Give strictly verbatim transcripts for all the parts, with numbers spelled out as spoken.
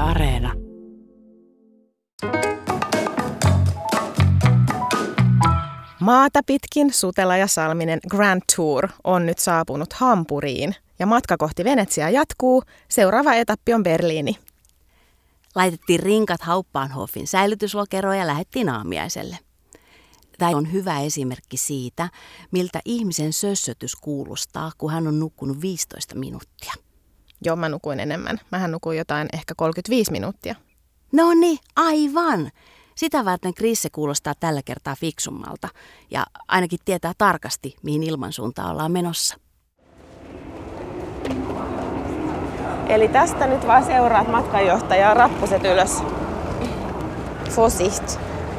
Areena. Maata pitkin Sutela ja Salminen Grand Tour on nyt saapunut Hampuriin ja matka kohti Venetsiaa jatkuu. Seuraava etappi on Berliini. Laitettiin rinkat Hauptbahnhofin säilytyslokeroon ja lähdettiin aamiaiselle. Tämä on hyvä esimerkki siitä, miltä ihmisen sössötys kuulostaa, kun hän on nukkunut viisitoista minuuttia. Joo, mä nukuin enemmän. Mähän nukuin jotain ehkä kolmekymmentäviisi minuuttia. No niin, aivan. Sitä varten Krisse kuulostaa tällä kertaa fiksummalta ja ainakin tietää tarkasti, mihin ilmansuuntaan ollaan menossa. Eli tästä nyt vaan seuraat matkanjohtajaa, rappuset ylös. Vorsicht.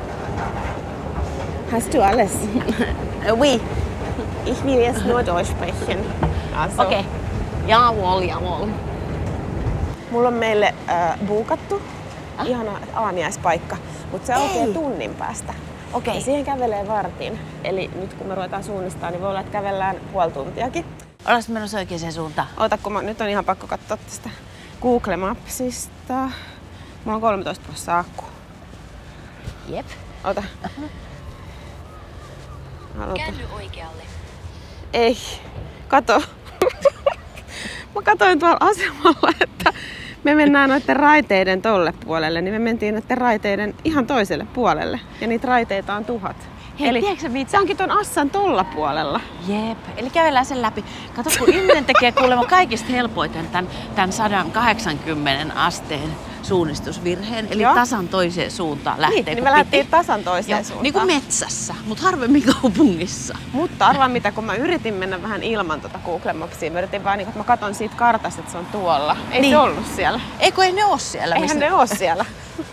Hast du alles? Oui. Ich will jetzt nur Deutsch sprechen. Also. Okei. Okay. Jawohl, jawohl. Mulla on meille äh, buukattu ah? ihana aamiaispaikka, mutta se aukeaa tunnin päästä. Okei. Okay. Ja siihen kävelee vartin. Eli nyt kun me ruvetaan suunnistaa, niin voi olla, että kävellään puoli tuntiakin. Ollaanko menossa oikeaan suuntaan? Ota, kun mä, nyt on ihan pakko katsoa tästä Google Mapsista. Mulla on kolmetoista prosenttia akku. Jep. Ota. Käänny oikealle. Ei. Kato. Mä katsoin tuolla asemalla, että me mennään noiden raiteiden tolle puolelle, niin me mentiin noiden raiteiden ihan toiselle puolelle. Ja niitä raiteita on tuhat. Hei, eli tiedätkö mitä? Se onkin ton Assan tolla puolella. Jep, eli kävellään sen läpi. Kato, kun ihminen tekee kuulemma kaikista helpoiten tämän, tämän sata kahdeksankymmentä asteen suunnistusvirheen, eli Joo. tasan toiseen suuntaan lähtee. Niin, niin me lähdettiin tasan toiseen Joo, suuntaan. niin kuin metsässä, mutta harvemmin kaupungissa. Mutta arvaa mitä, kun mä yritin mennä vähän ilman tota Google Mapsia, mä yritin vaan, niin, että mä katson siitä kartasta, että se on tuolla. Ei niin. se ollut siellä. Eikö ei ne ole siellä? Eihän missä... ne ole siellä.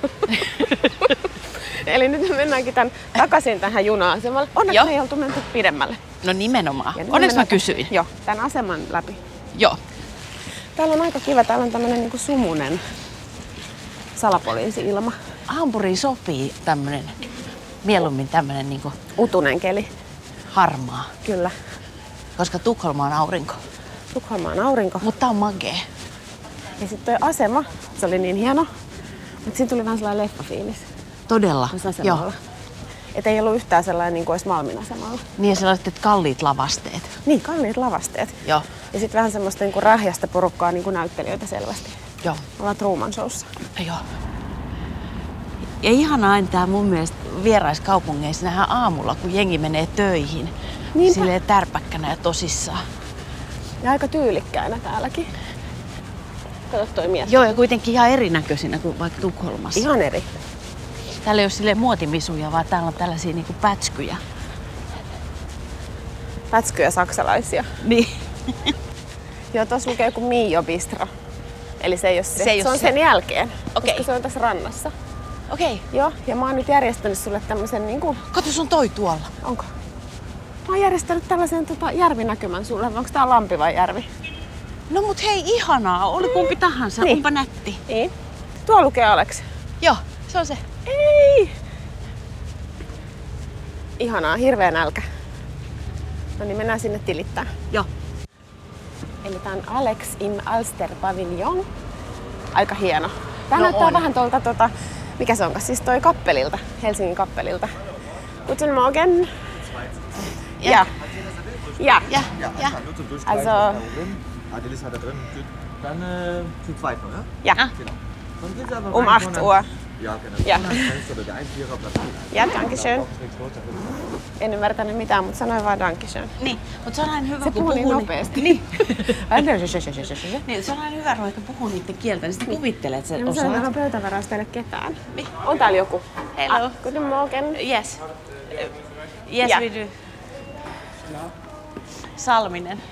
Eli nyt me mennäänkin tämän, takaisin tähän juna-asemalle. Onneksi Joo. me ei oltu menty pidemmälle. No nimenomaan. Onneksi mä kysyin. Joo, tämän aseman läpi. Joo. Täällä on aika kiva. Täällä on tämmönen niinku sumunen salapoliisi-ilma. Hampuriin sopii tämmönen, mieluummin tämmönen niinku Utunen keli. harmaa. Kyllä. Koska Tukholma on aurinko. Tukholma on aurinko. Mutta on magee. Ja sitten toi asema, se oli niin hieno. Mutta siinä tuli vähän sellainen leffafiilis. Todella. Joo. Että ei ollut yhtään sellainen niin kuin olisi Malmin asemalla. Niin ja sellaiset kalliit lavasteet. Niin, kalliit lavasteet. Joo. Ja sitten vähän semmoista niin kuin rähjästä porukkaa, niin kuin näyttelijöitä selvästi. Joo. Ollaan Truman Showssa. Joo. Ja ihanaa aina tää mun mielestä vieraiskaupungeissa nähdään aamulla, kun jengi menee töihin. Niinpä. Silleen tärpäkkänä ja tosissaan. Ja aika tyylikkäinä täälläkin. Kato toi mies. Joo, ja kuitenkin ihan erinäköisinä kuin vaikka Tukholmassa. Ihan eri. Täällä ei ole silleen muotimisuja, vaan täällä on tällaisia niinku pätskyjä. Pätskyjä saksalaisia. Niin. Joo, tuossa lukee joku Mio Bistro. Eli se ei ole se. Se, ei se ole on se. sen jälkeen. Okei. Koska se on tässä rannassa. Okei. Okay. Joo, ja mä oon nyt järjestänyt sulle tämmösen niinku... Kato, sun toi tuolla. Onko? Mä oon järjestänyt tällaisen tota, järvinäkymän sulle. Onko tää lampi vai järvi? No mut hei, ihanaa. Oli kumpi tahansa. Niin. Onpa nätti. Niin. Tuo lukee Alex. Joo, se on se. Ei! Ihanaa, hirveä nälkä. No niin, mennään sinne tilittää. Joo. Eli tää on Alex im Alster Pavilion. Aika hieno. Tää No näyttää on. vähän tuolta, tota, mikä se onkaan, siis toi kappelilta, Helsingin kappelilta. Guten Morgen. Ja. Ja. Ja. Ja. Nur zum Durchstreichen Also- da oben. Adil ist halt da drin. Dann äh, zu zweit noch, ja? Ja. Genau. Dann geht's aber Um rein acht von Uhr. Ja, genau. Ja. Von das Fenster oder der Einviererplatz. Ja, dankeschön. En ymmärtänyt mitään, mutta sanoin vaan dankeschön. Niin, mutta se on aina hyvä, Se kun puhuu niin puhuu nopeasti. Niin. Niin, se on aina hyvä ruveta puhua niiden kieltä, niin sitten kuvittelee, että se Ja mä sanoin, että osaat. pöytävaraista ei ole ketään. Niin. On täällä joku. Hello. Ah, guten Morgen. Yes. Yes, Ja. we do. Salminen.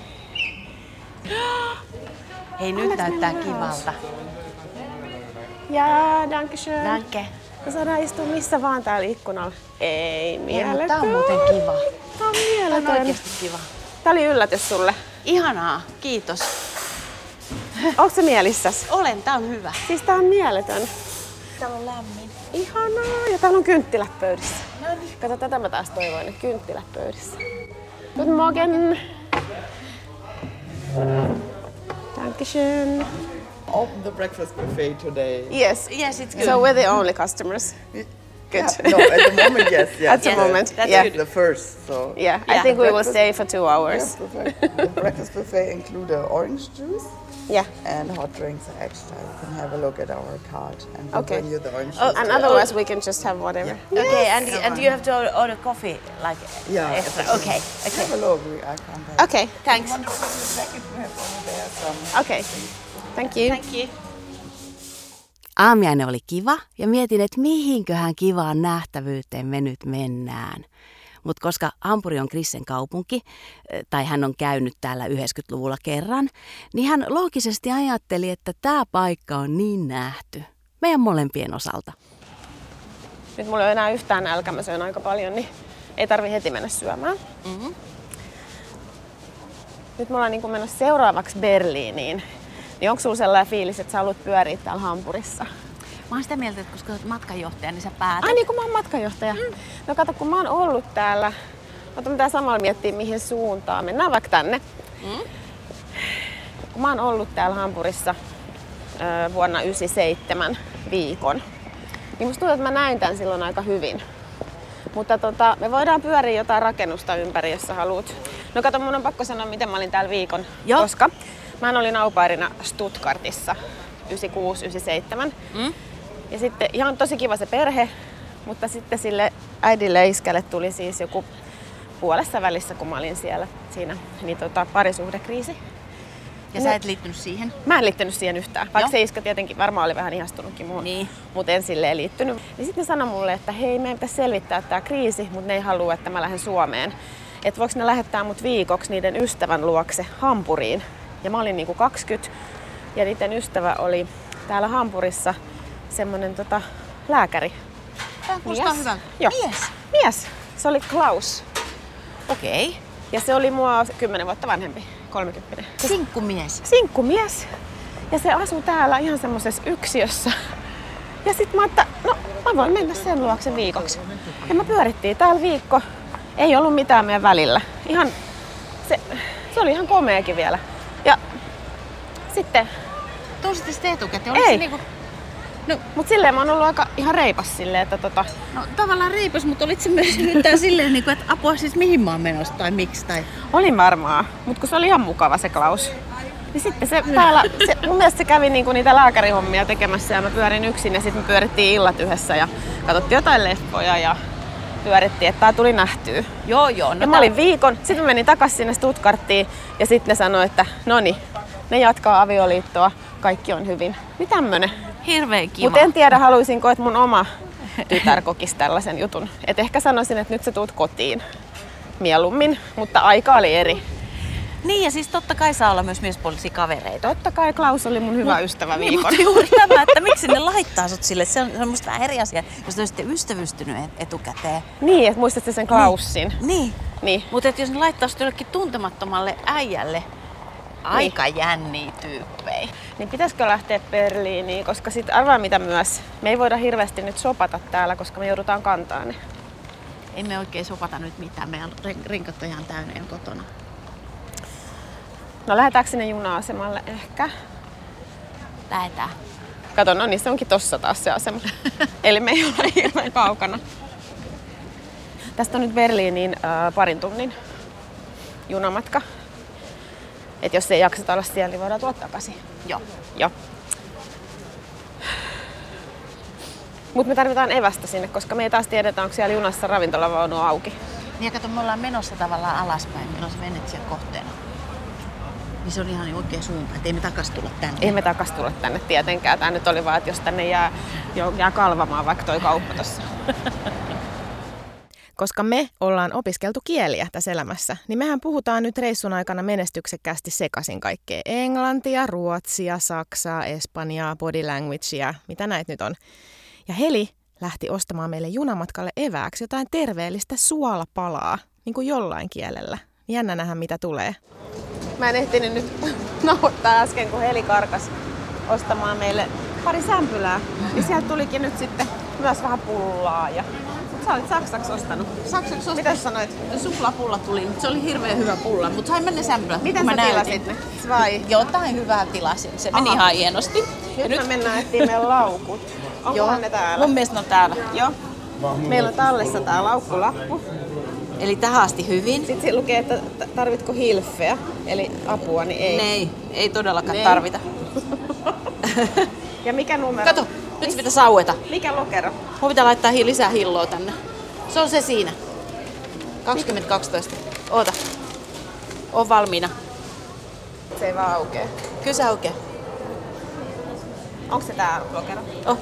Hei, nyt Alex, näyttää mennään kivalta. Ja, dankeschön. Danke. Me saadaan istua missä vaan täällä ikkunalla. Ei, Hei, mutta mieletön. tää on muuten kiva. Tää on Tää on mieletön. oikeesti kiva. Tää oli yllätys sulle. Ihanaa, kiitos. Onko se mielissäs? Olen, tää on hyvä. Siis tää on mieletön. Täällä on lämmin. Ihanaa. Ja täällä on kynttilät pöydissä. No niin. Kato, tätä mä taas toivoin, että kynttilät pöydissä. Guten Morgen. Dankeschön. open the breakfast buffet today. Yes. Yes, it's good. So we're the only customers. Good. Yeah, no, at the moment, yes. yes. At the Yes. moment, That's yeah. good. The first, so. Yeah, I Yeah. think we will Breakfast- stay for two hours. Yeah, perfect. The breakfast buffet include a orange juice Yeah. and hot drinks are extra. You can have a look at our card and we'll Okay. bring you the orange Oh, juice. and otherwise we can just have whatever. Okay, and and you have to order, order coffee like Yeah. extra. Okay, Have okay. a look, we, I can't have. Okay, thanks. Want to put your jacket? We have over there some. Okay, thank you. Thank you. Aamiainen oli kiva ja mietin, että mihinköhän kivaan nähtävyyteen me nyt mennään. Mutta koska Hampuri on Krissen kaupunki, tai hän on käynyt täällä yhdeksänkymmentäluvulla kerran, niin hän loogisesti ajatteli, että tämä paikka on niin nähty. Meidän molempien osalta. Nyt mulla ei ole enää yhtään nälkä, mä syön aika paljon, niin ei tarvi heti mennä syömään. Mm-hmm. Nyt me ollaan niin kuin menossa seuraavaksi Berliiniin. Niin onko sulla sellainen fiilis, että sä haluat pyöriä täällä Hampurissa? Mä oon sitä mieltä, että koska olet matkanjohtaja, niin sä päätät. Ai niin, kun mä oon matkanjohtaja. Mm. No kato, kun mä oon ollut täällä. Ota, mitä samalla miettiä, mihin suuntaan. Mennään vaikka tänne. Mm. Kun mä oon ollut täällä Hampurissa ö, vuonna yhdeksänkymmentäseitsemän viikon, niin musta tuntuu, että mä näin tän silloin aika hyvin. Mutta tota, me voidaan pyöriä jotain rakennusta ympäri, jos sä haluat. No kato, mun on pakko sanoa, miten mä olin täällä viikon. Joo. Koska mä olin au pairina Stuttgartissa yhdeksänkymmentäkuusi yhdeksänkymmentäseitsemän. Mm. Ja sitten ihan tosi kiva se perhe, mutta sitten sille äidille ja iskälle tuli siis joku puolessa välissä, kun mä olin siellä siinä, niin tota, parisuhdekriisi. Ja sä et liittynyt siihen? Mä en liittynyt siihen yhtään, vaikka Joo. se iskä tietenkin varmaan oli vähän ihastunutkin muuhun, Niin. mutta en silleen liittynyt. Ja sitten ne sanoi mulle, että hei, meidän pitäisi selvittää tää kriisi, mutta ne ei halua, että mä lähden Suomeen. Että voiko ne lähettää mut viikoksi niiden ystävän luokse Hampuriin. Ja mä olin niinku kaksikymmentä ja niiden ystävä oli täällä Hampurissa semmonen tota, lääkäri. Tämä kuulostaa Mies. hyvältä. Joo. Mies. Mies. Se oli Klaus. Okei. Okay. Ja se oli mua kymmenen vuotta vanhempi, kolmekymmentä. Sinkkumies. Sinkkumies. Ja se asuu täällä ihan semmosessa yksiössä. Ja sit mä että no mä voin mennä sen luokse viikoksi. Ja me pyörittiin täällä viikko. Ei ollut mitään meidän välillä. Ihan, se, se oli ihan komeakin vielä. Ja sitten, Tunsitte sitten etukäteen? Ei. Se niinku, no, mut silleen mä oon ollut aika ihan reipas silleen, että tota, no tavallaan reipas, mutta olit se myös nyt tää silleen, niinku, että apua siis mihin mä oon menossa tai miksi? Tai... olin varmaan, mut kun se oli ihan mukava se Klaus. Niin sitten se täällä, se, mun mielestä se kävi niinku niitä lääkärihommia tekemässä ja mä pyörin yksin ja sitten me pyörittiin illat yhdessä ja katsottiin jotain leffoja ja pyörittiin, että tää tuli nähtyä. Joo, joo. No Ja mä olin viikon, sitten mä menin takas sinne Stuttgarttiin ja sitten ne sanoi, että noni, ne jatkaa avioliittoa, kaikki on hyvin. Niin tämmönen. Hirveän kiva. Mutta en tiedä, haluaisinko, että mun oma tytär kokisi tällaisen jutun. Et ehkä sanoisin, että nyt sä tuut kotiin mieluummin, mutta aika oli eri. Niin ja siis totta kai saa olla myös miespuolisia kavereita. Totta kai Klaus oli mun hyvä ystävä Niin, viikon. mutta juuri tämä, että miksi ne laittaa sut sille, se on, se on musta vähän eri asia, jos te olisitte ystävystynyt etukäteen. Niin, että muistatko sen Klaussin? Niin. Niin. Mutta jos ne laittaa sut jollekin tuntemattomalle äijälle, aika jänniä tyyppejä. Niin pitäisikö lähteä Berliiniin, koska sit arvaa mitä myös. Me ei voida hirveästi nyt sopata täällä, koska me joudutaan kantaa ne. Ei me oikein sopata nyt mitään, meidän rinkat on ihan täynnä jo kotona. No lähdetäänkö sinne juna-asemalle ehkä? Lähetään. Kato, no niin se onkin tossa taas se asema. Eli me ei ole hirveän kaukana. Tästä on nyt Berliiniin äh, parin tunnin junamatka. Et jos ei jakseta olla siellä, niin voidaan tulla takaisin. Joo. Joo. Mut me tarvitaan evästä sinne, koska me ei taas tiedetä, onko siellä junassa ravintolavaunu auki. Niin ja kato, me ollaan menossa tavallaan alaspäin, meillä on se Venetsian kohteena. Niin se on ihan oikea suunta, ettei me takas tulla tänne. Ei me takas tulla tänne tietenkään. Tää nyt oli vaan, että jos tänne jää, jo, jää kalvamaan vaikka toi kauppa tossa. Koska me ollaan opiskeltu kieliä tässä elämässä, niin mehän puhutaan nyt reissun aikana menestyksekkäästi sekaisin kaikkea. Englantia, ruotsia, saksaa, espanjaa, body languagea, mitä näitä nyt on. Ja Heli lähti ostamaan meille junamatkalle evääksi jotain terveellistä suolapalaa, niin kuin jollain kielellä. Jännä nähdä, mitä tulee. Mä en ehtinyt nyt nauhoittaa äsken, kun Heli karkas ostamaan meille pari sämpylää. Ja sieltä tulikin nyt sitten myös vähän pullaa ja Sä olit saksaksi ostanut. Saksaksi Mitä sä sanoit? suklaapulla tuli, mutta se oli hirveän hyvä pulla. Mutta sain mennä sämpylät. Miten sä tilasit ne? Vai? Jotain hyvää tilasin. Se meni Aha. ihan hienosti. Nyt, nyt me mennään etsiä meidän laukut. Onkohan ne täällä? Mun mielestä ne on täällä. Joo. Meillä on tallessa tää laukkulappu. Eli tähän asti hyvin. Sitten siinä lukee, että t- tarvitko hilfeä, eli apua, niin ei. Ne ei, ei todellakaan Ne. tarvita. Ja mikä numero? Kato, nyt se pitää saueta. Mikä lokero? Mun pitää laittaa hi- lisää hilloa tänne. Se on se siinä. kaksikymmentä kaksitoista. Oota. Oon valmiina. Se ei vaan aukee. Kyllä se aukeaa. Onko se tää lokero? Oh.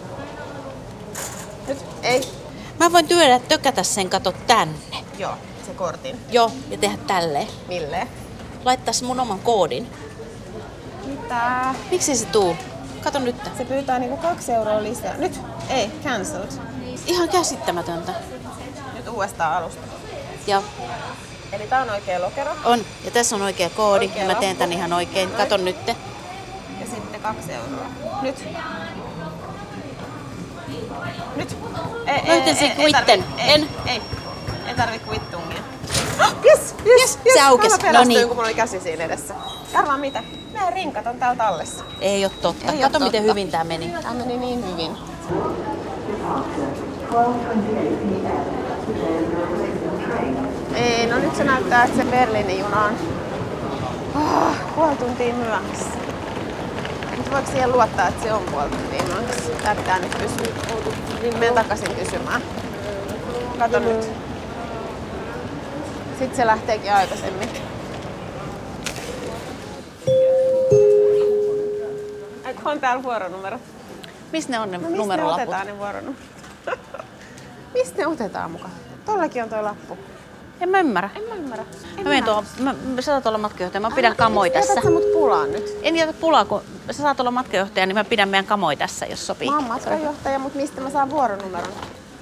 Nyt? Ei. Mä voin työdä tökätä sen kato tänne. Joo, se kortin. Joo, ja tehdä tälleen. Milleen? Laittais mun oman koodin. Mitä? Miksi se tuu? Kato nyt. Se pyytää niinku kaksi euroa lisää. Nyt? Ei, cancelled. Ihan käsittämätöntä. Nyt uudestaan alusta. Ja Eli tää on oikea lokero. on. Ja tässä on oikea koodi. Oikea Ja mä teen tän lappu. ihan oikein. Kato nyt. Ja sitten kaksi euroa. Nyt. Nyt. Ei, Löytin sen quitten. Ei, En. Ei. Ei tarvi quittungia. Yes, yes, yes. se aukesi. Mä pelästyin, No niin. kun mulla oli käsi siinä edessä. Arvaa mitä? Nämä rinkat on täällä tallessa. Ei oo totta. Ei oo Kato miten totta. hyvin tää meni. Tää meni niin hyvin. Ei, no nyt se näyttää, että se Berliinin juna on oh, puoli tuntia myöhässä. Nyt voiko siihen luottaa, että se on puoli tuntia myöhässä? Tää pitää nyt kysyä. Niin menen takaisin kysymään. Kato nyt. Sitten se lähteekin aikaisemmin. Eikö on täällä vuoronumero? Missä ne on ne No mistä ne numerolaput? otetaan ne vuoronumerot? Mistä ne otetaan mukaan? Tollakin on toi lappu. En mä ymmärrä. En mä ymmärrä. En Mä menen tuohon, mä, sä saat olla matkajohtaja, mä pidän Älä- kamoi jätät tässä. sä mut pulaan nyt? En jätä pulaa, kun sä saat olla matkajohtaja, niin mä pidän meidän kamoi tässä, jos sopii. Mä oon matkanjohtaja, mutta mistä mä saan vuoronumeron?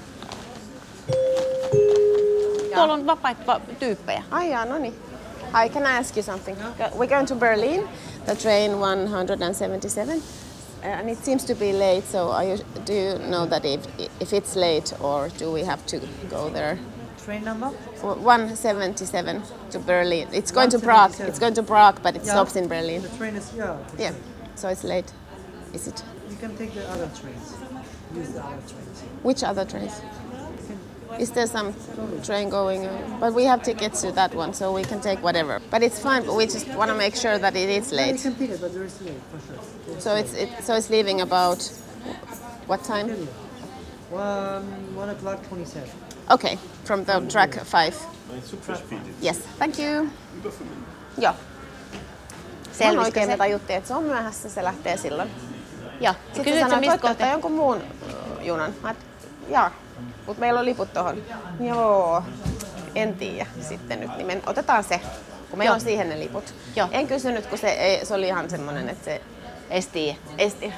Tuolla on vapaita va- tyyppejä. Ai jaa, no niin. I can ask you something. We're going to Berlin, the train one seventy-seven. Uh, and it seems to be late, so are you, do you know that if, if it's late or do we have to go there? Train number? one seventy-seven to Berlin. It's going to Prague. It's going to Prague, but it Yeah. stops in Berlin. The train is here. Yeah, so it's late. Is it? You can take the other trains. Use the other trains. Which other trains? Is there some train going? uh, But we have tickets to that one, so we can take whatever. But it's fine. But we just want to make sure that it is You late. can take it, but there is late for sure. So it's it, so it's leaving about what time? One, one o'clock twenty-seven. Okay, from the track five. Yes, thank you. Joo. Se on oikein, me tajuttiin, että se on myöhässä, se lähtee silloin. Joo. Sitten Kysyt se sä sanoi, mistä että ottaa kohtaa? jonkun muun ö, junan. Mä et, jaa, mutta meillä on liput tohon. Joo, en tiedä sitten nyt, niin me otetaan se, kun meillä Joo. on siihen ne liput. Joo. En kysynyt, kun se, ei, se oli ihan semmonen, että se Esti. esti.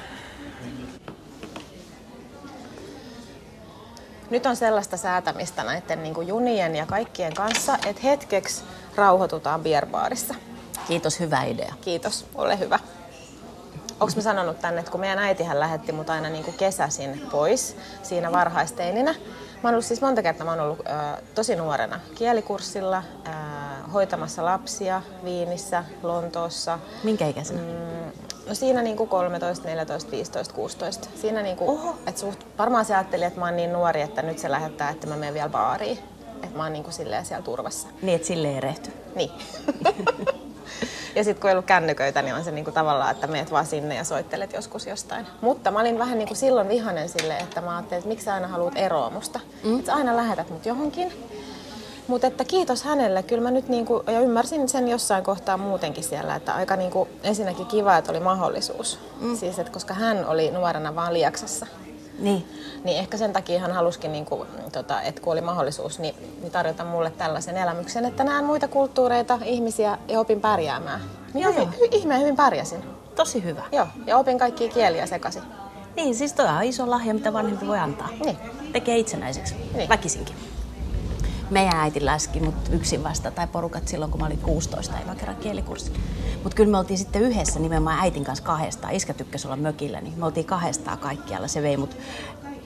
Nyt on sellaista säätämistä näiden niin kuin junien ja kaikkien kanssa, että hetkeksi rauhoitutaan bierbaarissa. Kiitos, hyvä idea. Kiitos, ole hyvä. Onko mä sanonut tänne, että kun meidän äitihän lähetti mut aina niin kuin kesäsin pois siinä varhaisteininä. Mä oon ollut siis monta kertaa, mä oon ollut äh, tosi nuorena kielikurssilla, äh, hoitamassa lapsia Viinissä, Lontoossa. Minkä ikäisenä? Mm, no siinä niin kuin kolmetoista, neljätoista, viisitoista, kuusitoista. Siinä niin kuin, että suht, varmaan se ajatteli, että mä oon niin nuori, että nyt se lähettää, että mä menen vielä baariin. Että mä oon niin kuin silleen siellä turvassa. Niin, että sille ei erehty. Niin. Ja sitten kun ei ollut kännyköitä, niin on se niinku tavallaan, että meet vaan sinne ja soittelet joskus jostain. Mutta mä olin vähän niinku silloin vihainen sille, että mä ajattelin, että miksi sä aina haluat eroa musta. Mm. Että sä aina lähetät mut johonkin. Mutta että kiitos hänelle. Kyllä mä nyt niinku, ja ymmärsin sen jossain kohtaa muutenkin siellä, että aika niinku, ensinnäkin kiva, että oli mahdollisuus. Mm. Siis, että koska hän oli nuorena vaan Lieksassa. Niin. Niin ehkä sen takia hän halusikin, niin kuin, tota, että kun oli mahdollisuus, niin, niin tarjota mulle tällaisen elämyksen, että näen muita kulttuureita, ihmisiä ja opin pärjäämään. Niin hyvin, hy, ihmeen hyvin pärjäsin. Tosi hyvä. Joo, ja opin kaikkia kieliä sekaisin. Niin, siis toi on iso lahja, mitä vanhempi voi antaa. Niin. Tekee itsenäiseksi. Niin. Väkisinkin. Meidän äiti laski mut yksin vasta, tai porukat silloin, kun mä olin kuusitoista eka kerran kielikurssilla. Mutta kyllä me oltiin sitten yhdessä nimenomaan äitin kanssa kahdestaan. Iskä tykkäsi olla mökillä, niin me oltiin kahdestaan kaikkialla. Se vei mut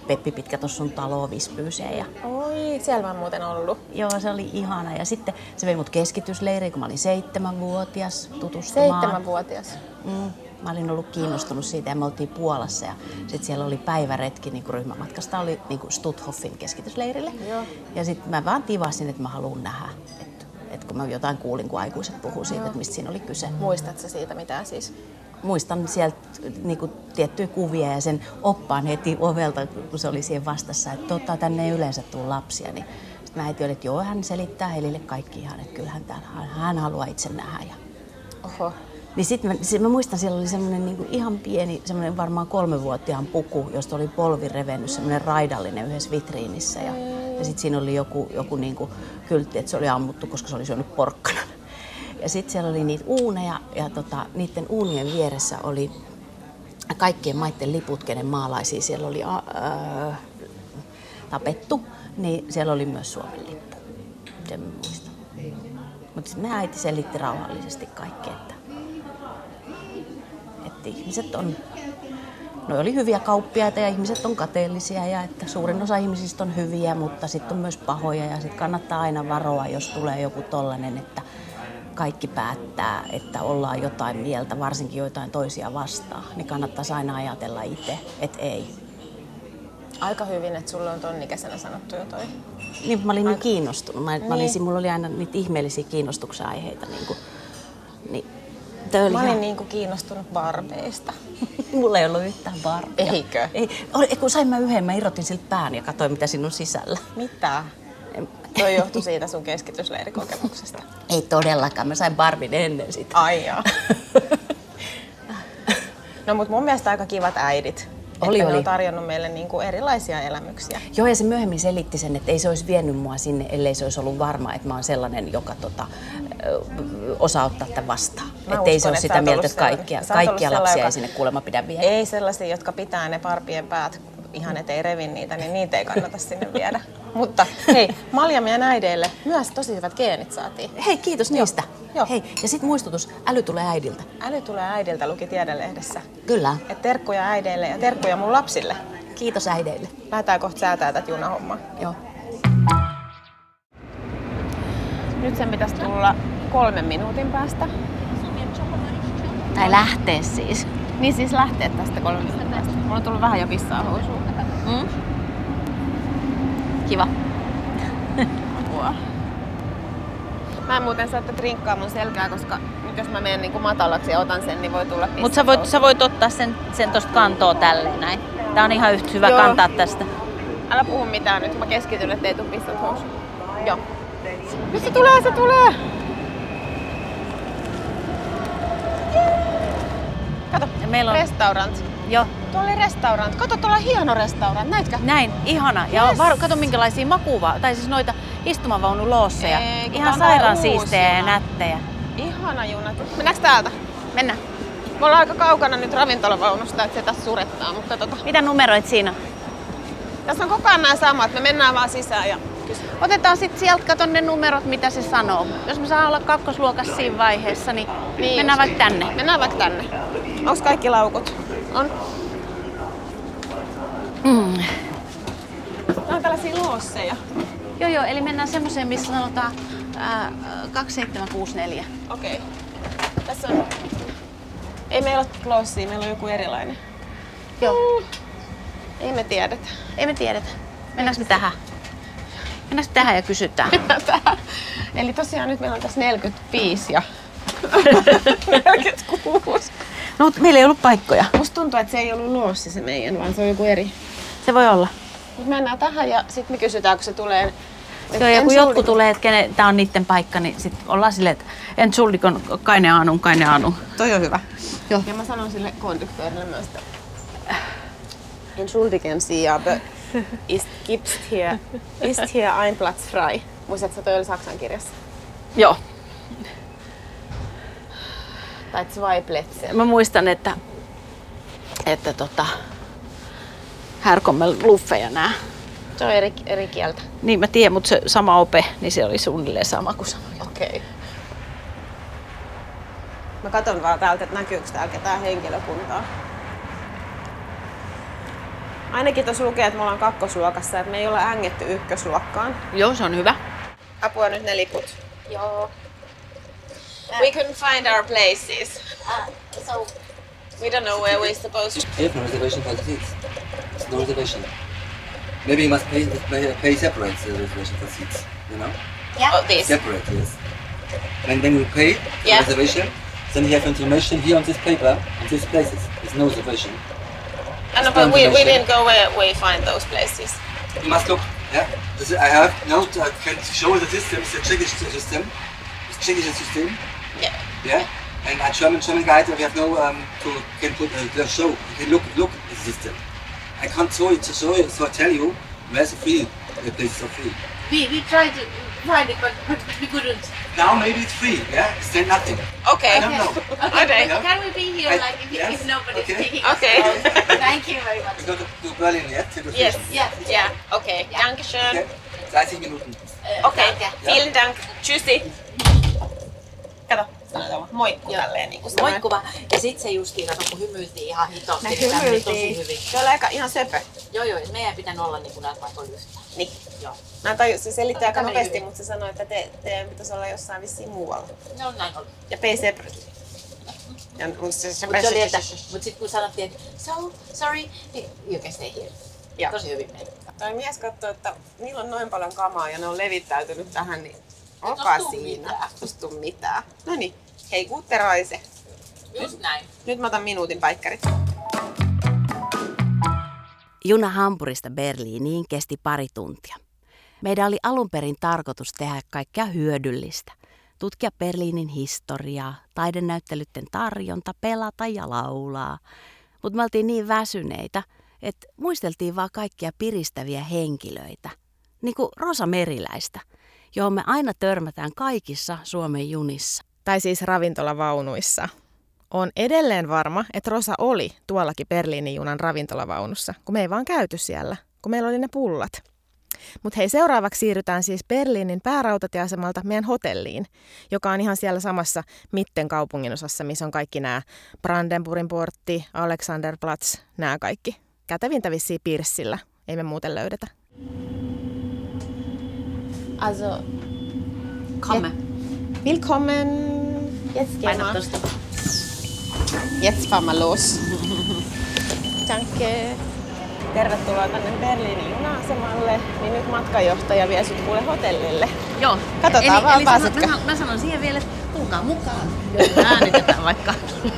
Peppi Pitkätossun taloa Visbyyseen. Ja... Oi, siellä mä oon muuten ollut. Joo, se oli ihana. Ja sitten se vei mut keskitysleiriin, kun mä olin seitsemänvuotias tutustumaan. Seitsemänvuotias. Mm. Mä olin ollut kiinnostunut siitä ja me oltiin Puolassa ja sitten siellä oli päiväretki niin ryhmämatkasta oli niin Stutthofin keskitysleirille. Joo. Ja sitten mä vaan tivasin, että mä haluan nähdä, että, että kun mä jotain kuulin, kun aikuiset puhuu siitä, Joo. että mistä siinä oli kyse. Muistatko siitä mitään siis? Muistan sieltä niin kuin, tiettyjä kuvia ja sen oppaan heti ovelta, kun se oli siihen vastassa, että tota, tänne ei yleensä tule lapsia. Niin sitten mä äiti oli, että joo, hän selittää Helille kaikki ihan, että kyllähän täällä, hän haluaa itse nähdä. Ja... Oho. Niin sitten mä, sit mä muistan, siellä oli semmoinen niinku ihan pieni, semmoinen varmaan kolmevuotiaan puku, josta oli polvi revennyt, semmoinen raidallinen yhdessä vitriinissä. Ja, ja sitten siinä oli joku, joku niinku kyltti, että se oli ammuttu, koska se oli syönyt porkkanan. Ja sitten siellä oli niitä uuneja ja tota, niiden uunien vieressä oli kaikkien maiden liput, kenen maalaisia siellä oli ää, tapettu, niin siellä oli myös Suomen lippu. Sen mä muistan. Mutta sitten me äiti selitti rauhallisesti kaikki, että, että ihmiset on, no oli hyviä kauppiaita ja ihmiset on kateellisia ja että suurin osa ihmisistä on hyviä, mutta sitten on myös pahoja ja sitten kannattaa aina varoa, jos tulee joku tollainen, että kaikki päättää, että ollaan jotain mieltä, varsinkin jotain toisia vastaan, niin kannattaisi aina ajatella itse, että ei. Aika hyvin, että sulle on ton ikäisenä sanottu jo toi. Niin, mä olin niin kiinnostunut. Mä, niin. mä olisin, mulla oli aina niitä ihmeellisiä kiinnostuksen aiheita. Niin kuin, niin, mä olin ihan... niin kuin kiinnostunut barbeista. Mulla ei ollut yhtään barbea. Eikö? Ei, kun sain mä yhden, mä irrotin siltä pään ja katsoin, mitä siinä on sisällä. Mitä? Toi johtui siitä sun keskitysleirikokemuksesta. Ei todellakaan, mä sain Barbin ennen sitä. Ai jaa. No mut mun mielestä aika kivat äidit. Oli, että oli. Ne on tarjonnut meille niinku erilaisia elämyksiä. Joo, ja se myöhemmin selitti sen, että ei se olisi vienyt mua sinne, ellei se olisi ollut varma, että mä oon sellainen, joka tota, osaa ottaa tämän vastaan. Että ei se ole sitä mieltä, että kaikkia, kaikkia lapsia ei sinne kuulemma pidä viedä. Ei sellaisia, jotka pitää ne Barbien päät ihan ettei revi niitä, niin niitä ei kannata sinne viedä. Mutta hei, Maljamien äideille myös tosi hyvät geenit saatiin. Hei, kiitos niistä. Joo. Hei, ja sit muistutus, äly tulee äidiltä. Äly tulee äidiltä, luki Tiedelehdessä. Kyllä. Et terkkuja äideille ja terkkuja mun lapsille. Kiitos äideille. Lähdetään kohta säätää tätä junahommaa. Joo. Nyt sen pitäisi tulla kolmen minuutin päästä. Tai lähtee siis. Niin siis lähtee tästä kolmen minuutin päästä. Mulla on tullut vähän jo pissaa housuun. Mm? Kiva. Apua. Mä en muuten saa drinkkaa mun selkää, koska nyt jos mä menen niin matalaksi ja otan sen, niin voi tulla pissa. Mut sä voit, sä voit ottaa sen, sen tosta kantoa tälleen näin. Tää on ihan yhtä hyvä Joo. kantaa tästä. Älä puhu mitään nyt, mä keskityn, ettei tuu pissat housuun. Joo. Nyt se tulee, se tulee! Kato, ja meillä on... restaurant. Joo. Tuolla oli restaurant. Kato, tuolla on hieno restaurant. Näitkö? Näin, ihana. Ja Yes. var, kato minkälaisia makuva, tai siis noita istumavaunuloosseja. Ei, kun Ihan tää on sairaan uusi siistejä ja juna. nättejä. Ihana juna. Mennäänkö täältä? Mennään. Me ollaan aika kaukana nyt ravintolavaunusta, että se tässä surettaa, mutta tota... Mitä numeroit siinä on? Tässä on koko ajan nämä samat. Me mennään vaan sisään ja... Otetaan sit sieltä, kato ne numerot, mitä se sanoo. Jos me saa olla kakkosluokassa siinä vaiheessa, niin, Niin mennään just. vaikka tänne. Mennään vaikka tänne. Onks kaikki laukut? On. Mm. Nämä on tällaisia loosseja. Joo, joo, eli mennään semmoiseen, missä sanotaan ää, kaksiseittämän kuusikymmentäneljä. Okei. Okay. Tässä on... Ei meillä ole loossia, meillä on joku erilainen. Joo. Mm. Ei me tiedetä. Ei me tiedetä. Mennäänkö me tähän? Mennäänkö tähän ja kysytään? Eli tosiaan nyt meillä on tässä neljäkymmentäviisi ja neljäkymmentäkuusi. No, mutta meillä ei ollut paikkoja. Musta tuntuu, että se ei ollut loossi se meidän, vaan se on joku eri. Se voi olla. Nyt mennään tähän ja sitten me kysytään, kun se tulee. Joo, ja kun jotkut tulee, että kenen, tää on niitten paikka, niin sit ollaan silleen, että entschuldigung, keine Ahnung, keine Ahnung. Toi on hyvä. Joo. Ja mä sanon sille konduktöörille myös, että entschuldigen Sie, aber ist, gibst hier, ist hier ein Platz frei. Muistatko, toi oli Saksan kirjassa? Joo. Tai zwei Plätze. Mä muistan, että, että tota, Härkommel bluffeja nää. Se on eri, eri kieltä. Niin mä tiedän, mutta se sama ope, niin se oli suunnilleen sama kuin sanoin. Okei. Okay. Mä katon vaan täältä, että näkyykö täällä ketään henkilökuntaa. Ainakin tuossa lukee, että me ollaan kakkosluokassa, että me ei olla ängetty ykkösluokkaan. Joo, se on hyvä. Apua nyt ne liput. Joo. We couldn't find our places. Uh, so, We don't know where we're supposed to. I have no reservation for the seats. There's no reservation. Maybe you must pay, pay, pay separate the reservation for seats, you know? yeah. Oh, this. Separate, yes. When, when you pay the Yeah. reservation, then you have information here on this paper, on these places. There's no reservation. I know, but we, we didn't go where we find those places. You must look, yeah? This is, I have now I can show you the system, it's a Czech system. It's Czech system. Yeah. Yeah, and a German German guide we have no um, to can put uh, the show. You can look look at the system. I can't show it to show you, so I tell you where's the free the places are free. We, we tried to find it, but, but we couldn't. Now maybe it's free. Yeah, it's still nothing. Okay. I don't know. Okay. Yeah. Can we be here I- like if, yes. if nobody's Okay. taking Okay. us out? Thank you very much. We go to, to Berlin yet? To the Yes. station. Yeah. Yeah. Okay. Dankeschön. Okay. thirty Minuten. Okei. Okay. Vielen dank. Tschüssi. Kato, sanotaan moikku tälleen niin kuin sanoin. Moikkuva. Ja sit se justiin, kato, kun hymyiltiin ihan hitosti, Me niin tämä meni tosi hymyiltiin. hyvin. Se oli aika ihan söpö. Joo, joo, ja meidän pitänyt olla niin kuin näet vaikka yhtään. Niin. Joo. Mä tajusin, se selitti aika Tämä meni nopeasti, hyvin. mutta se sanoi, että te, teidän pitäisi olla jossain vissiin muualla. No näin oli. Ja pay separately. Ja mut se, se, Mutta se oli, että, mut sit kun sanottiin, että so, sorry, niin you can stay here. Joo. Tosi hyvin meni. Toi mies katsoi, että niillä on noin paljon kamaa ja ne on levittäytynyt tähän, niin Ei olkaa tostu siinä. mitään. Tustu mitään. No niin, hei kuutteraise. Just näin. Nyt mä otan minuutin päikkärit. Juna Hampurista Berliiniin kesti pari tuntia. Meidän oli alun perin tarkoitus tehdä kaikkea hyödyllistä. Tutkia Berliinin historiaa, taidenäyttelyiden tarjonta, pelata ja laulaa. Mutta me oltiin niin väsyneitä, että muisteltiin vaan kaikkia piristäviä henkilöitä. Niin kuin Rosa Meriläistä, johon me aina törmätään kaikissa Suomen junissa. Tai siis ravintolavaunuissa. On edelleen varma, että Rosa oli tuollakin Berliinin junan ravintolavaunussa, kun me ei vaan käyty siellä, kun meillä oli ne pullat. Mutta hei, seuraavaksi siirrytään siis Berliinin päärautatieasemalta meidän hotelliin, joka on ihan siellä samassa Mitten kaupunginosassa, missä on kaikki nämä Brandenburgin portti, Alexanderplatz, nämä kaikki. Kätevintä vissiin Pirssillä, ei me muuten löydetä. Also, Komme. willkommen. Jetzt gehen Paina wir. tosta. Jetzt fahren wir los. Danke. Tervetuloa tänne Berliinin juna-asemalle. Niin nyt matkajohtaja vie sut kuule hotellille. Joo. Katsotaan vaan, eli sanon, pääsetkö? mä, mä sanon siihen vielä, että tulkaa mukaan, jos me äänitetään vaikka.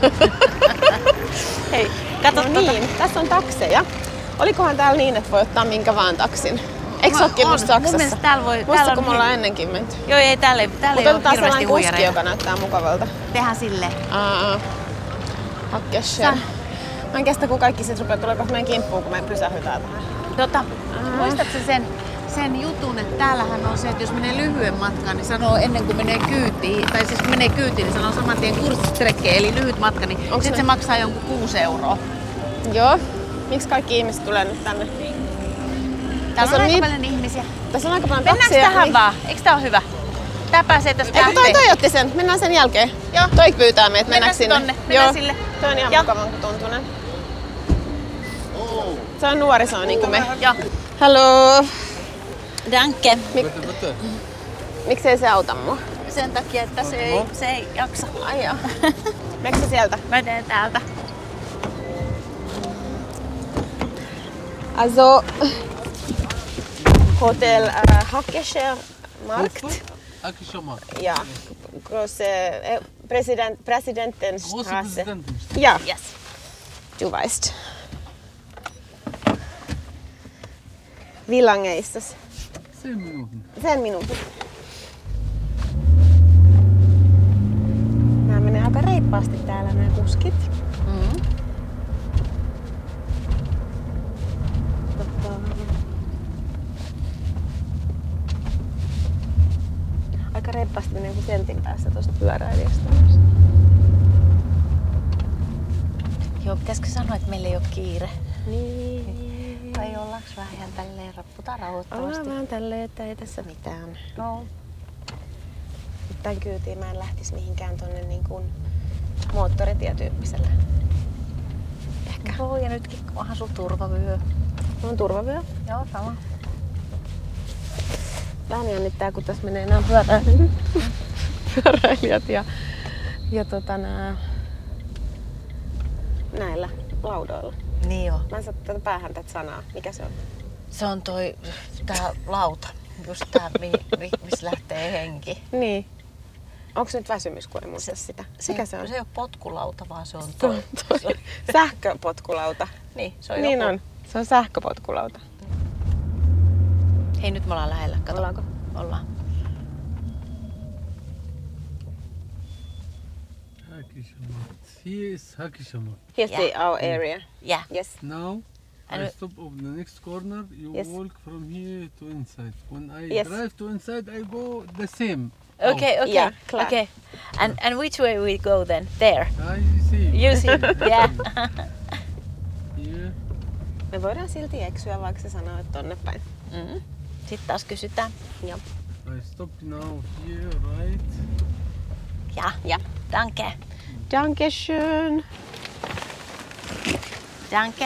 Hei, kato no niin, tässä on takseja. Olikohan täällä niin, että voi ottaa minkä vaan taksin? Eikö Mä- sä ookin on. musta Saksassa? Mun mielestä täällä voi- täällä Muistatko on me ollaan niin- ennenkin menty? Joo, ei täällä, ei- täällä Mutta ei ole otetaan hirveästi sellainen kuski, huijareita. joka näyttää mukavalta. Tehdään silleen. Aa, Hakkescher. Mä en kestä, kun kaikki sit rupeaa tulemaan kohta meidän kimppuun, kun me pysähytään tähän. Tota, muistatko sen, sen jutun, että täällähän on se, että jos menee lyhyen matkan, niin sanoo ennen kuin menee kyytiin, tai siis kun menee kyytiin, niin sanoo saman tien kurssistrekke, eli lyhyt matka, niin Onks sit ne- se maksaa jonkun kuusi euroa. Joo. Miksi kaikki ihmiset tulee nyt tänne? Täällä on on aika niin- paljon ihmisiä. Tässä on aika paljon Mennäänkö takseja. tähän niin- vaan? Eikö tää ole hyvä? Tää pääsee tästä Eikö toi, lähtee. toi otti sen? Mennään sen jälkeen. Joo. Toi pyytää meitä, Mennään mennäänkö sinne? tonne, mennään Joo. sille. Toi on ihan Joo. mukavan tuntunen. Se on nuorisoa niin kuin me. Joo. Hallo. Danke. Mik, miksei se auta mua? Sen takia, että se ei, se ei jaksa. Ai joo. Meneekö se sieltä? Mä teen täältä. Also, Hotel äh, Hackescher Markt. Ja, große äh, Präsident, Präsidentenstraße. Ja, Yes. du weißt. Wie lange ist das? Zehn Minuten. Zehn Minuten. Nämä menee aika reippaasti täällä nämä kuskit. Mm. Tota, aika reippaasti menee kuin sentin päässä tuosta pyöräilijästä. Joo, pitäisikö sanoa, että meillä ei ole kiire? Niin. Vai ollaanko vähän tälleen rapputaan rauhoittavasti? Ollaan vaan tälleen, että ei tässä mitään. No. Nyt tän kyytiin mä en lähtisi mihinkään tonne niin kuin moottoritietyyppisellä. Ehkä. Joo, ja nytkin onhan sun turvavyö. On turvavyö. Joo, sama. Vähän jännittää, kun tässä menee nämä pyöräilijät, pyöräilijät ja, ja tota, nää, näillä laudoilla. Niin joo. Mä en saa tätä päähän tätä sanaa. Mikä se on? Se on toi, tää lauta. Just tää, mi, mi, missä lähtee henki. Niin. Onko se nyt väsymys, kun ei muista sitä? Mikä se on? Se ei ole potkulauta, vaan se on Se toi. on toi sähköpotkulauta. Niin, se on Niin joku. on. Se on sähköpotkulauta. Hei, nyt me ollaan lähellä. Kato. Ollaanko? Ollaan. Here is Hakishamat. Here's the, Yeah. our area. Yeah. Yes. Now And I we- stop on the next corner. You Yes. walk from here to inside. When I Yes. drive to inside, I go the same. Okay, okay, Yeah, klar. okay. And and which way we go then? There. I see. You see? Yeah. Here. Me voidaan silti eksyä, vaikka se sanoo, että tonne päin. Mm. Sitten taas kysytään. Joo. I stop now here, right? Ja, Ja. danke. Dankeschön. Danke.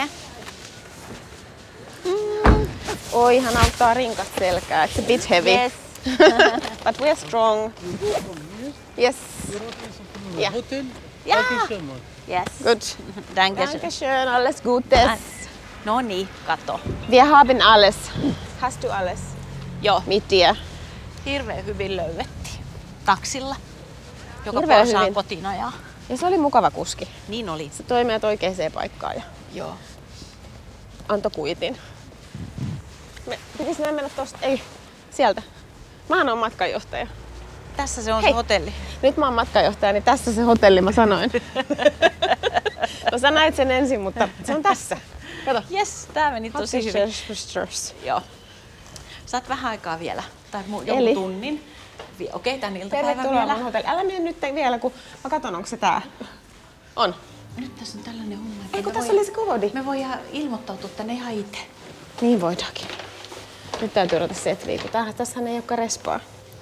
Mm. Oi, hän auttaa rinkat selkää. It's a bit heavy. Yes. But we are strong. You go from here. Yes. You're okay, so from the Yeah. hotel. Yeah. Hakishamat. Yes. Good. Danke. Dankeschön. Alles Gutes. No niin, kato. Wir haben alles. Hast du alles? Joo, Mit dir? hirveän hyvin löydettiin. Taksilla, joka Hirveän pois saa hyvin. kotiin ajaa. Ja se oli mukava kuski. Niin oli. Se toi meidät oikeaan paikkaan ja Joo. antoi kuitin. Me, pitis näin mennä tosta? Ei, sieltä. Mähän oon matkanjohtaja. Tässä se on Hei. se hotelli. Nyt mä oon matkanjohtaja, niin tässä se hotelli mä sanoin. No sä näit sen ensin, mutta se on tässä. Kato. Yes, tää meni tosi hyvin. Sisters. Joo. Saat vähän aikaa vielä. Tai mu- joku Eli? tunnin. Vi- Okei, tän iltapäivän Tervetuloa vielä. mun hotelli. Älä mene nyt vielä, kun mä katon, onko se tää. On. Nyt tässä on tällainen homma. että Ei, kun me tässä voi- oli se koodi. Me voidaan ilmoittautua tänne ihan itse. Niin voidaankin. Nyt täytyy ruveta setviä, kun tähän, tässähän ei olekaan respaa.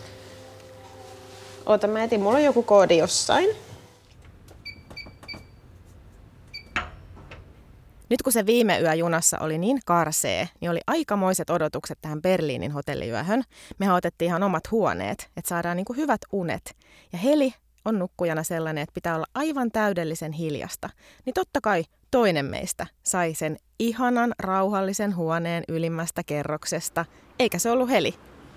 Oota, mä etin. Mulla on joku koodi jossain. Nyt kun se viime yö junassa oli niin karsee, niin oli aikamoiset odotukset tähän Berliinin hotelliyöhön. Mehän otettiin ihan omat huoneet, että saadaan niinku hyvät unet. Ja Heli on nukkujana sellainen, että pitää olla aivan täydellisen hiljasta. Niin totta kai toinen meistä sai sen ihanan rauhallisen huoneen ylimmästä kerroksesta, eikä se ollut Heli.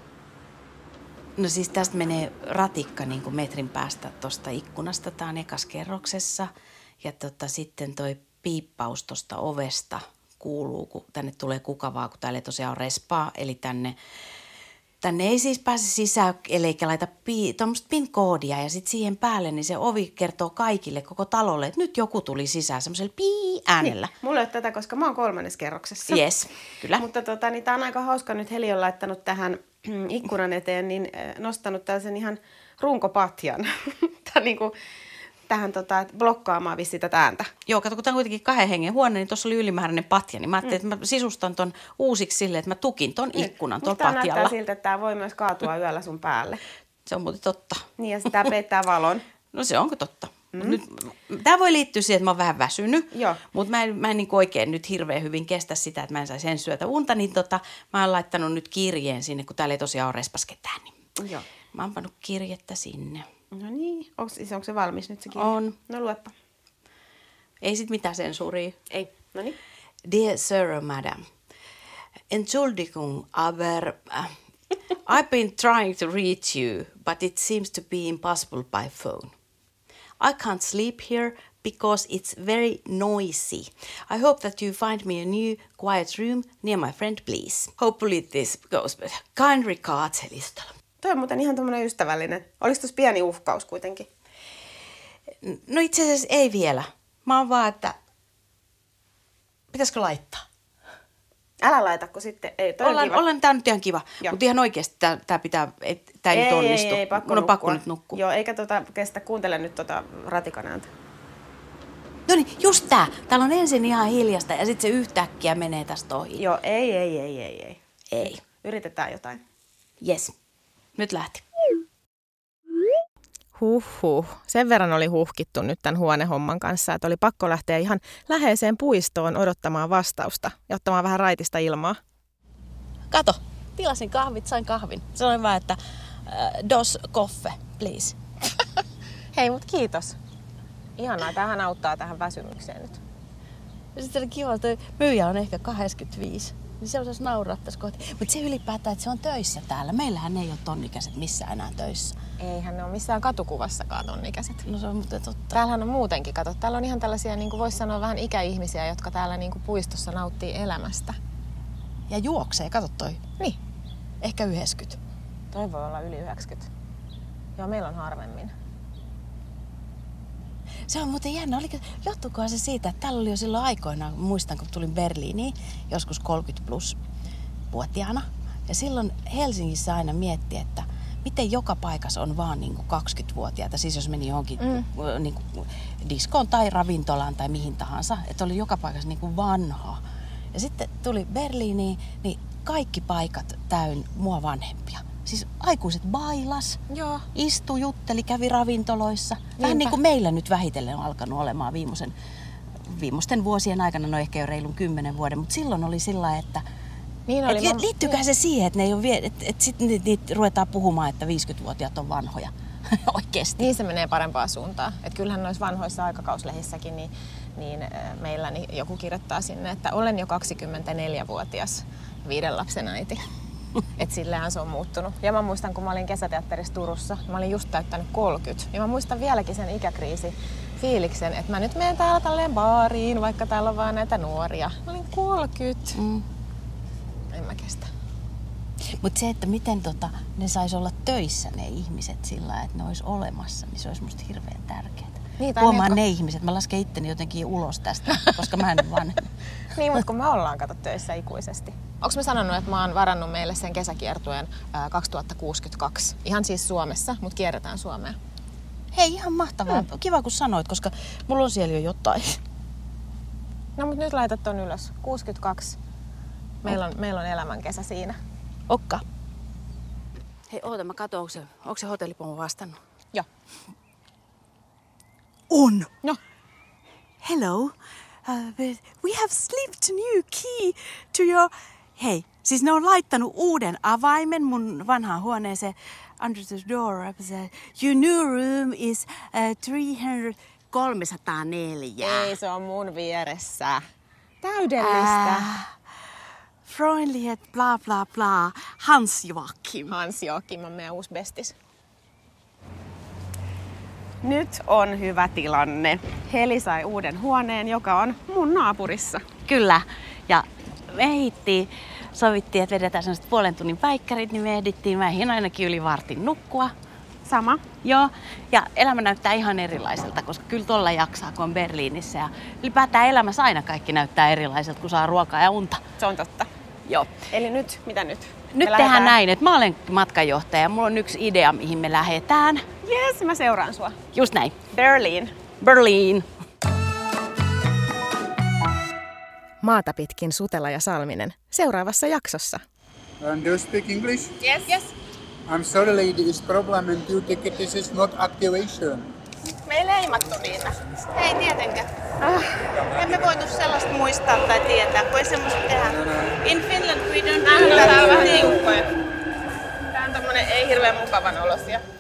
No siis tästä menee ratikka niin kuin metrin päästä tuosta ikkunasta. Tämä on ekas kerroksessa. Ja tota, sitten toi piippaus tuosta ovesta kuuluu, kun tänne tulee kukavaa, kun täällä ei tosiaan ole respaa. Eli tänne, tänne ei siis pääse sisään, eli laita pi, tuommoista pin-koodia. Ja sitten siihen päälle niin se ovi kertoo kaikille, koko talolle, että nyt joku tuli sisään semmoisella pii-äänellä. Niin. Mulla ei ole tätä, koska mä oon kolmannes kerroksessa. Yes, kyllä. Mutta tota, niin tää on aika hauska. Nyt Heli on laittanut tähän ikkunan eteen, niin äh, nostanut tällaisen ihan runkopatjan. Tää niinku, tähän tota, et blokkaamaan vissiin tätä ääntä. Joo, kato, kun tämä on kuitenkin kahden hengen huone, niin tuossa oli ylimääräinen patja, niin mä ajattelin, mm. että mä sisustan ton uusiksi silleen, että mä tukin ton ikkunan tuolla Musta tää patjalla. näyttää siltä, että tää voi myös kaatua yöllä sun päälle. Se on muuten totta. Niin, ja sitä peittää valon. No se onko totta. Mm. Nyt, tämä voi liittyä siihen, että mä oon vähän väsynyt, Joo. mutta mä en, mä en niin oikein nyt hirveän hyvin kestä sitä, että mä en saisi ensi yötä unta, niin tota, mä oon laittanut nyt kirjeen sinne, kun täällä ei tosiaan ole respas ketään. Niin Joo. mä oon pannut kirjettä sinne. No niin. Onko, onko se valmis nyt se kirja? On. No luepa. Ei sit mitään sensuuria. Ei. No niin. Dear Sir or Madam, Entschuldigung, aber uh, I've been trying to reach you, but it seems to be impossible by phone. I can't sleep here because it's very noisy. I hope that you find me a new quiet room near my friend, please. Hopefully this goes better. Kind regards, Helistala. Toi on muuten ihan tommonen ystävällinen. Olis tossa pieni uhkaus kuitenkin? No itse asiassa ei vielä. Mä oon vaan, että pitäisikö laittaa? Älä laita, kun sitten ei. Toi on Ollaan, kiva. ollaan, tää on nyt ihan kiva, Joo. mutta ihan oikeasti tää, tää pitää, et, tää ei, ei, nyt onnistu. Ei, ei, pakko Mun on pakko nukkua. nyt nukkua. Joo, eikä tota kestä. Kuuntele nyt tota ratikan ääntä. No niin, just tää. Täällä on ensin ihan hiljasta ja sitten se yhtäkkiä menee tästä ohi. Joo, ei, ei, ei, ei, ei. Ei. Yritetään jotain. Yes. Nyt lähti. Huhhuh. Sen verran oli huhkittu nyt tämän huonehomman kanssa, että oli pakko lähteä ihan läheiseen puistoon odottamaan vastausta ja ottamaan vähän raitista ilmaa. Kato, tilasin kahvit, sain kahvin. Sanoin vaan, että äh, dos koffe, please. Hei, mut kiitos. Ihanaa, tämähän auttaa tähän väsymykseen nyt. Ja sitten oli kiva, että myyjä on ehkä kahdeksankymmentäviisi. Niin se osasi nauraa tässä kohti. Mutta se ylipäätään, että se on töissä täällä. Meillähän ei ole tonnikäiset missään enää töissä. Eihän ne ole missään katukuvassakaan tonnikäiset. No se on mutta totta. Täällähän on muutenkin, kato. Täällä on ihan tällaisia, niin kuin voisi sanoa, vähän ikäihmisiä, jotka täällä niin kuin puistossa nauttii elämästä. Ja juoksee, kato toi. Niin. Ehkä yhdeksänkymmentä. Toi voi olla yli yhdeksänkymmentä. Joo, meillä on harvemmin. Se on muuten jännä. Oliko, johtuukohan se siitä, että täällä oli jo silloin aikoinaan, muistan kun tulin Berliiniin, joskus kolmekymmentä plus vuotiaana. Ja silloin Helsingissä aina mietti, että miten joka paikassa on vaan niin kuin kaksikymmentävuotiaita. Siis jos meni johonkin mm. niin kuin diskoon tai ravintolaan tai mihin tahansa. Että oli joka paikassa niin kuin vanhaa. Ja sitten tuli Berliiniin, niin kaikki paikat täynnä mua vanhempia. Siis aikuiset bailas, Joo. istui, jutteli, kävi ravintoloissa. Niinpä. Vähän niin kuin meillä nyt vähitellen on alkanut olemaan viimeisen, viimeisten vuosien aikana, no ehkä jo reilun kymmenen vuoden, mutta silloin oli sillä, että niin oli, et, mä... liittyyköhän se siihen, että ne ei ole vie, että et sitten niitä, niitä ruvetaan puhumaan, että viisikymmentävuotiaat on vanhoja oikeasti. Niin se menee parempaan suuntaan. Että kyllähän noissa vanhoissa aikakauslehissäkin niin, niin meillä niin joku kirjoittaa sinne, että olen jo kaksikymmentäneljävuotias viiden lapsen äiti. Että sillähän se on muuttunut. Ja mä muistan, kun mä olin kesäteatterissa Turussa, mä olin just täyttänyt kolmekymmentä. Ja mä muistan vieläkin sen ikäkriisi fiiliksen, että mä nyt menen täällä tälleen baariin, vaikka täällä on vaan näitä nuoria. Mä olin kolmekymmentä. Mm. En mä kestä. Mutta se, että miten tota, ne sais olla töissä ne ihmiset sillä, että ne olisi olemassa, niin se olisi musta hirveän tärkeää. Niin, huomaan ne, ne ihmiset, mä lasken itteni jotenkin ulos tästä, koska mä en ole vanha. Niin, mutta kun me ollaan kato töissä ikuisesti. Onko mä sanonut, että mä oon varannut meille sen kesäkiertueen ää, kaksituhattakuusikymmentäkaksi? Ihan siis Suomessa, mutta kierretään Suomea. Hei, ihan mahtavaa. Hmm. Kiva kun sanoit, koska mulla on siellä jo jotain. No mut nyt laitat ton ylös. kuusikymmentäkaksi. Meillä on, meillä on elämän kesä siinä. Okka. Hei, oota, mä katson, onko se, onko se hotellipomo vastannut? Joo. On! No. Hello. Uh, we have slipped a new key to your... Hei, siis ne on laittanut uuden avaimen mun vanhaan huoneeseen. Under the door. Your new room is uh, kolmesataaneljä. Ei, se on mun vieressä. Täydellistä. Äh, Freundlihet, bla bla bla. Hans Joachim. Hans Joachim on meidän uusi bestis. Nyt on hyvä tilanne. Heli sai uuden huoneen, joka on mun naapurissa. Kyllä. Ja me ehdittiin, sovittiin, että vedetään sellaiset puolen tunnin päikkärit, niin me ehdittiin. Mä ehdin ainakin yli vartin nukkua. Sama. Joo. Ja elämä näyttää ihan erilaiselta, koska kyllä tuolla jaksaa, kun on Berliinissä. Ja ylipäätään elämässä aina kaikki näyttää erilaiselta, kun saa ruokaa ja unta. Se on totta. Joo. Eli nyt, mitä nyt? Nyt me tehdään lähdetään näin, että mä olen matkanjohtaja ja mulla on yksi idea, mihin me lähdetään. Jes, mä seuraan sua. Just näin. Berliin. Berliin. Maata pitkin Sutela ja Salminen. Seuraavassa jaksossa. And do you speak English? Yes. Yes. I'm sorry lady, this problem and due ticket this is not activation. Me ei leimattu niitä. Ei tietenkään. Ah, emme voitu sellaista muistaa tai tietää, kun ei semmoista tehdä. In Finland we don't do that. Tää on vähän tiukkoja. Tää on tommonen ei hirveän mukavan olosia.